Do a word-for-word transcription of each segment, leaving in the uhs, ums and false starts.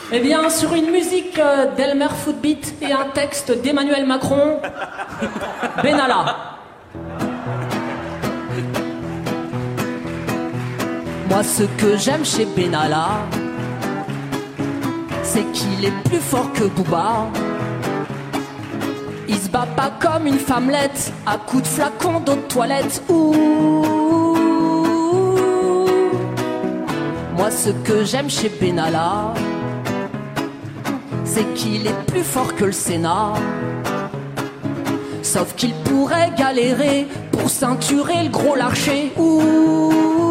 Eh bien, sur une musique euh, d'Elmer Footbeat et un texte d'Emmanuel Macron, Benalla. Moi, ce que j'aime chez Benalla, c'est qu'il est plus fort que Booba. Il se bat pas comme une femmelette à coups de flacon d'eau de toilette. Ouh. Moi, ce que j'aime chez Benalla, c'est qu'il est plus fort que le Sénat. Sauf qu'il pourrait galérer pour ceinturer le gros larcher. Ouh.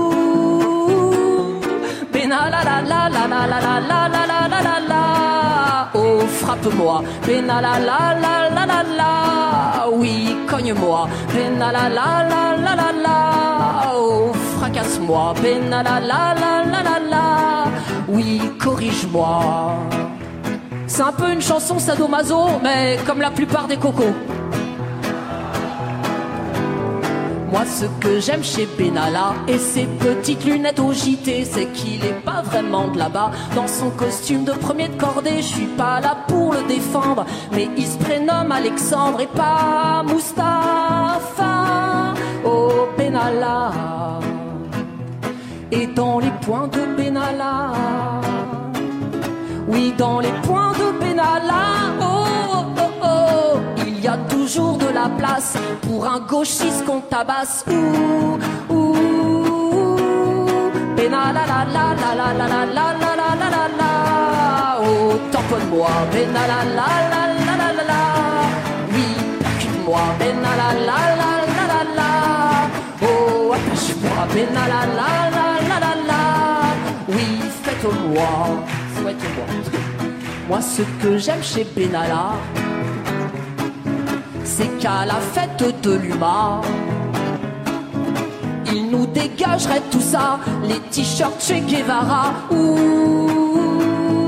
Benalla la la la la la la la la la la la la. Oh, frappe-moi. Benalla la la la la la. Oui, cogne-moi. Benalla la la la la la. Oh, fracasse-moi. Benalla la la la la la. Oui, corrige-moi. C'est un peu une chanson sadomaso, mais comme la plupart des cocos. Moi, ce que j'aime chez Benalla et ses petites lunettes au J T, c'est qu'il est pas vraiment de là-bas. Dans son costume de premier de cordée, je suis pas là pour le défendre, mais il se prénomme Alexandre et pas Mustapha. Oh, Benalla. Et dans les points de Benalla, oui, dans les points de Benalla, oh, oh, oh, oh, il y a toujours de la place pour un gauchiste qu'on tabasse. Ouh, ouh, Benalla la la la la la la la la la la la la. Oh, tamponne-moi, Benalla la la la la la la. Oui, percute-moi, Benalla la la la la la. Oh, attache-moi, Benalla la la la la la. Oui, faites-moi. Moi, ce que j'aime chez Benalla, c'est qu'à la fête de l'U M A, il nous dégagerait tout ça, les t-shirts Che Guevara. Ouh,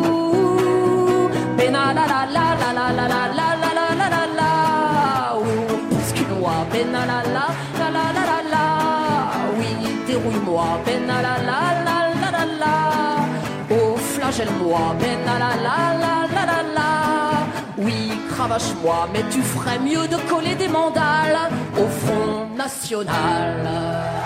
Benalla la la la la la la la la la la la la. Oh, bouscule-moi, Benalla la la la la la la. Oui, dérouille-moi, Benalla la la la la la. Flagelle-moi, Benalla la la la la la. Oui, cravache-moi, mais tu ferais mieux de coller des mandales au Front National.